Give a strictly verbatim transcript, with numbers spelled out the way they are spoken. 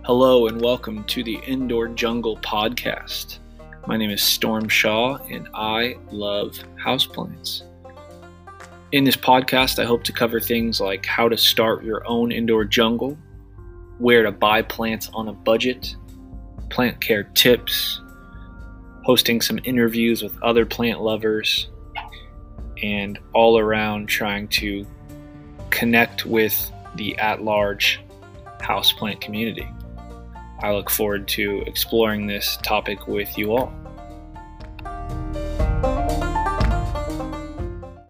Hello and welcome to the Indoor Jungle Podcast. My name is Storm Shaw and I love houseplants. In this podcast, I hope to cover things like how to start your own indoor jungle, where to buy plants on a budget, plant care tips, hosting some interviews with other plant lovers, and all around trying to connect with the at-large houseplant community. I look forward to exploring this topic with you all.